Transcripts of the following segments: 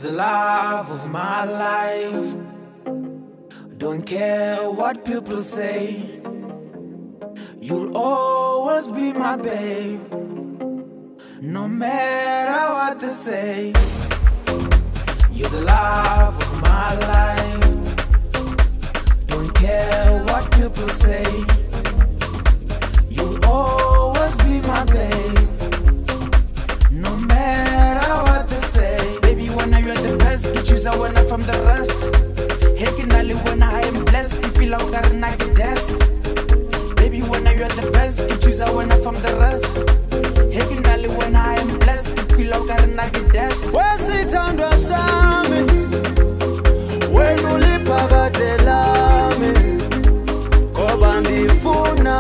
the love of my life. Don't care what people say. You'll always be my babe, no matter what they say. You're the love of my life. Don't care what people say. You'll always be my babe, no matter what they say. Baby, when you're the best, you choose a winner from the rest. Hekinali when I am blessed, you feel like I get this. Baby, when you're the best, you choose a winner from the rest. Hekinali when I am blessed, you feel like I get this. Where's it under Sami? When you live me, Koba ndifuna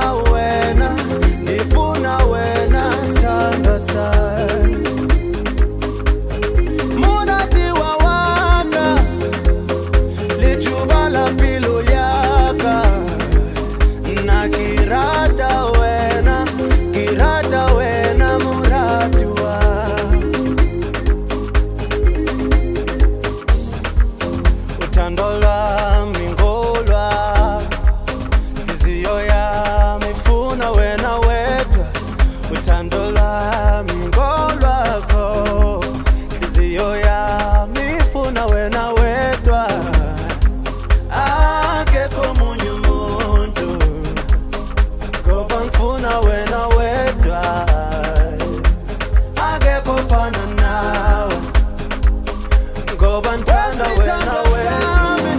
wena, sanda sai. Mudati wa waka, lichuba la pilo yaka. Na kirata wena murati wa. Utandola mingolwa, ziziyo ya mifuna wena wedwa. Utandola mingolwa ko, ziziyo ya mifuna wena wedwa. Akekho munye umuntu, ngoba ngifuna wena wedwa. Akekho fana nawe, ngoba ngithanda wena wedwa.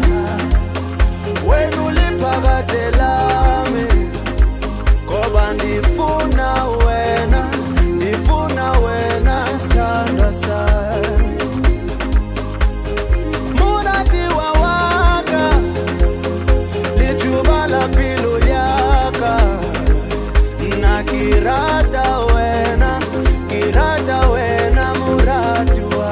When you live me, Koba ndifuna wena, sanda sai. Mudati wa waka, lichuba la pilo yaka. Na kirata wena murati wa.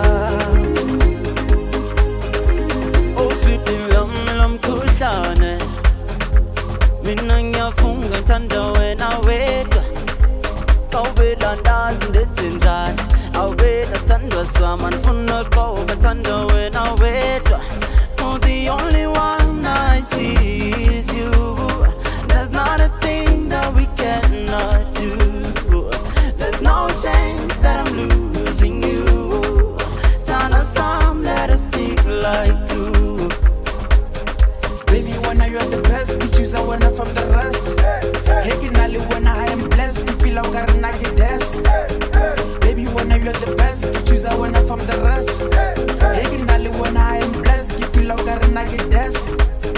Lam kuhlane mina ngiyafunga ngithanda wena wedwa awuvela ndazi ndenze njani awuvela sithandwa sami andifuna qoba ngithanda wena wedwa. Oh, the only one I see is you. There's not a thing that we cannot do. There's no chance that I'm losing you. Stand us some, let us stick like glue. Baby, when you're the best, you choose a winner from the rest. Hekinali when I am blessed, you feel like I get this. Baby, when you're the best, you choose a winner from the rest. Hekinali when I am blessed, you feel like I get this.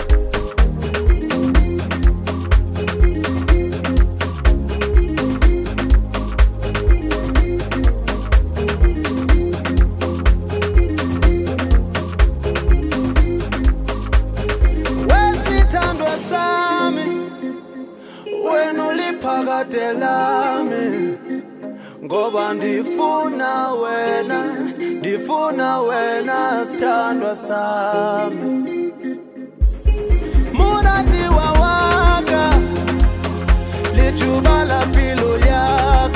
When uliphakatelami, ngoba ndifuna wena, sithandwa sami. Mudati wa waka, lichuba la pilo yaka.